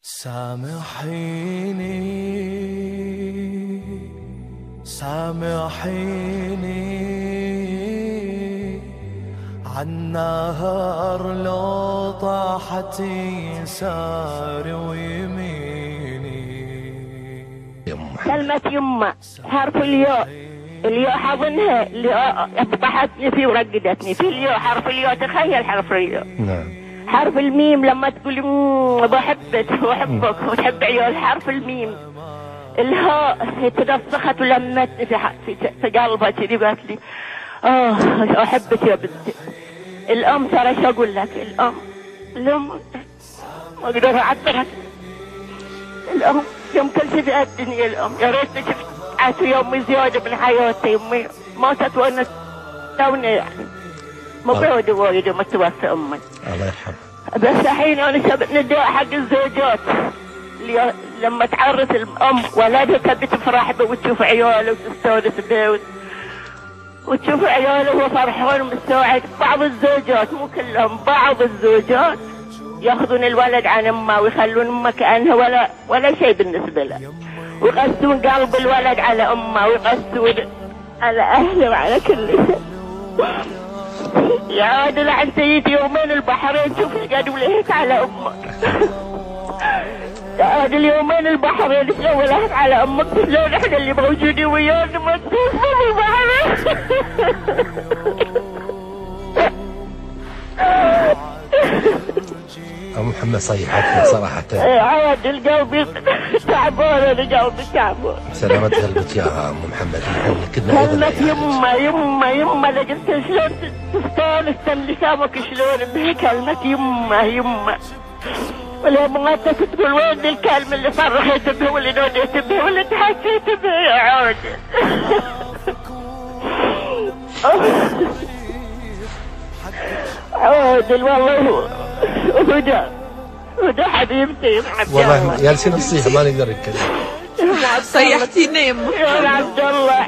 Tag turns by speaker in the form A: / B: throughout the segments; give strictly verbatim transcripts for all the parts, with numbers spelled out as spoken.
A: سامحيني سامحيني عالنهر لو طاحت يساري ويميني.
B: كلمة يمه حرف الياء، الياء حضنها الياء ضحكتني فيه ورقدتني في الياء، حرف الياء تخيل حرف الياء.
C: نعم.
B: حرف الميم لما تقولي بحبك وأحبك وتحب عيال، حرف الميم. الهاء تدفخت ولمتني في في في قلبها كذي قالت لي اه احبك يا بنتي. الام ترى شو اقول لك، الام الام ما اقدر اعبرك. الام يوم كل شيء في الدنيا الام. يا ريتني شفت عاشوا يومي زياده من حياتي. امي ماتت وانا توني يعني مو بعود وايد متوفى امي
C: الله يرحمها. بس
B: الحين انا شبت نداء حق الزوجات اللي لما تعرس الام ولدها تبي تفرح به وتشوف عياله وتستانس به وتشوف عياله وهو فرحان ومستوعب. بعض الزوجات مو كلهم، بعض الزوجات ياخذون الولد عن امه ويخلون امه كانها ولا ولا شيء بالنسبه له، ويقسون قلب الولد على امه ويقسون على اهله وعلى كل شيء. يا عادل عن سيدي يومين البحرين شوف قالوا لهيك على امك. يا عادل يومين البحرين شلون لهيك على امك، شلون احنا اللي موجودين ويانا ما تشوف من البحرين.
C: ام محمد صيحتنا صراحه.
B: عادل قلبي تعبان، انا قلبي تعبان.
C: سلامة قلبك يا ام محمد. كنا
B: كلمة يمه يمه يمه لقيت شلون تستانس لسانك شلون بكلمة يمه يمه. ولا مراتك تقول وين الكلمة اللي صرخت بها واللي ناديت بها واللي تحكيت بها يا عادل. عادل والله هدى هدى حبيبتي
C: والله جالسين نصيحة ما نقدر نتكلم.
D: صيحتينا يمه
B: يا عبد الله.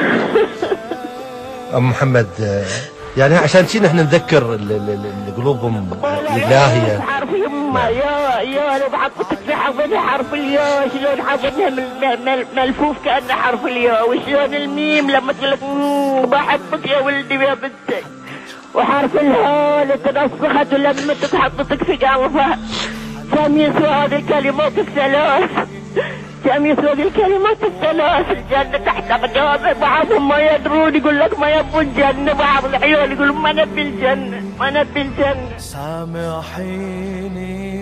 C: ام محمد يعني عشان شي نحن نذكر اللي قلوبهم لاهيه.
B: حرف يمه يا يا لو بعضتك في حضنها حرف الياء شلون حضنها ملفوف كانه حرف الياء، وشلون الميم لما تقول لك بحبك يا ولدي يا بنتي، وحرف الهاء اللي تنسخت ولمتك حطتك في قلبها. كم يسوى هذه الكلمات الثلاث، كم يسوى هذه الكلمات الثلاث. الجنة تحت أقدامه، بعضهم ما يدرون يقول لك ما يبون الجنة، بعض العيال يقولون ما نبي الجنة ما نبي الجنة.
A: سامحيني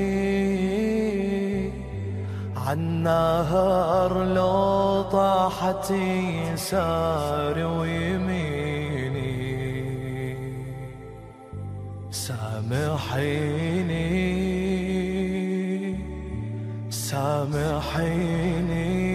A: عالنهر لو طاحت يساري ويميني. سامحيني سامحيني